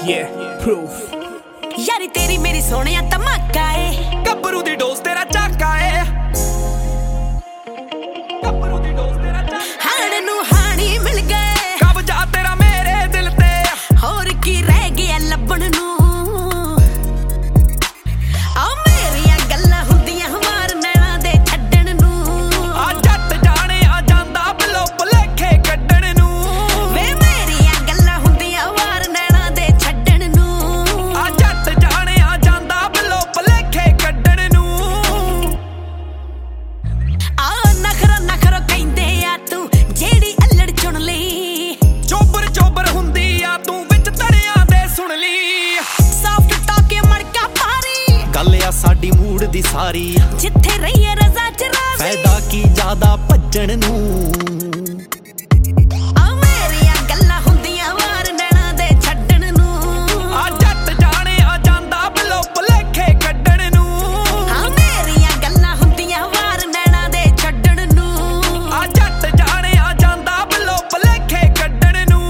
यारी तेरी मेरी सोनिया धमाका है, गब्बरू दी डोज तेरा चाका है, गब्बरू दी डोज तेरा चाका। हाण नू हाणी मिल गए, कब्जा तेरा मेरे दिल ते, होर की रह गया लभण नू। आ मेरियां गल्लां हुंदियां मार नैना दे छड्डण नू। आ जट जाने आ जांदा बिलो भुलेखे कड्डण नू। वे मेरियां गल्लां हुंदियां मार नैना दे छड्डण नू। आ जट जाने आ जांदा बिलो भुलेखे कड्डण नू। आ नखरा नखरा कहंदे आ तू जेड़ी अल्लड़ चुन लई। चोबर चोबर हुंदी आ तू विच तड़ियां दे सुन ली। सॉफ्ट टॉक मड़का पारी, गल आ साडी मूड दी सारी, जिथे रही रजा च राज़ी। फायदा की ज्यादा भज्जण नू। आ मेरियां गल्लां हुंदियां मार नैना दे छड्डण नू। आ जट जाने आ जांदा बिलो भुलेखे कड्डण नू। आ मेरियां गल्लां हुंदियां मार नैना दे छड्डण नू। आ जट जाने आ जांदा बिलो भुलेखे कड्डण नू।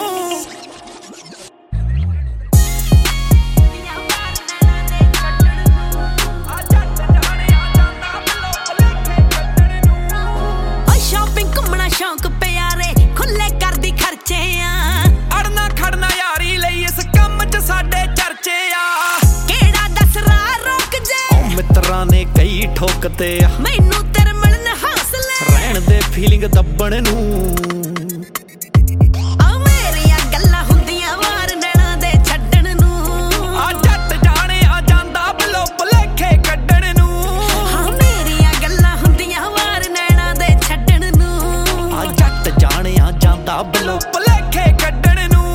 आ जट जाने आ जांदा बिलो भुलेखे कड्डण नू। ओ शॉपिंग घुम्मना शौक प्यारे, खुले करदी खर्चे आ। अड़ना खड़ना यारी ਲਈ ਇਸ ਕੰਮ 'ਚ ਸਾਡੇ ਚਰਚੇ ਆ। केड़ा दस राह रोक जे, ਮਿੱਤਰਾਂ ਨੇ ਕਈ ਠੋਕਤੇ ਆ, मैनू तेरे मिलन हौसले। ਰਹਿਣ ਦੇ ਫੀਲਿੰਗ ਦੱਬਣ ਨੂੰ। आ मेरियां गल्लां हुंदियां मार नैना दे छड्डण नू। ਆ ਜੱਟ ਜਾਣੇ ਆ ਜਾਂਦਾ ਬਿਲੋ ਭੁਲੇਖੇ ਕੱਢਣ ਨੂੰ। आ मेरियां गल्लां हुंदियां मार नैना दे छड्डण नू। ਆ ਜੱਟ ਜਾਣੇ ਆ ਜਾਂਦਾ ਬਿਲੋ ਭੁਲੇਖੇ ਕੱਢਣ ਨੂੰ।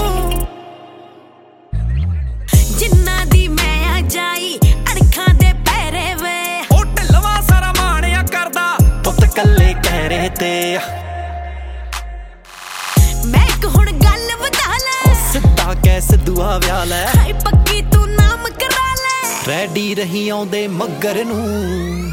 जिन्ना दी मैं आ जाई अणखां दे पैरे वे। ਉਹ ਢਿੱਲਵਾ ਸਾਰਾ ਮਾਣਿਆ ਕਰਦਾ ਪੁੱਤ ਕੱਲੇ ਕਹਿਰੇ ਤੇ। मैं एक हुण गल वधा ले, ਸਿੱਧਾ ਕਹਿ ਸਿੱਧੂਆ ਵਿਆਹ ਲੈ, हाय पक्की तू नाम करा ले। ਰੈਡੀ ਰਹੀ ਆਉਂਦੇ ਮੱਗਰ ਨੂੰ।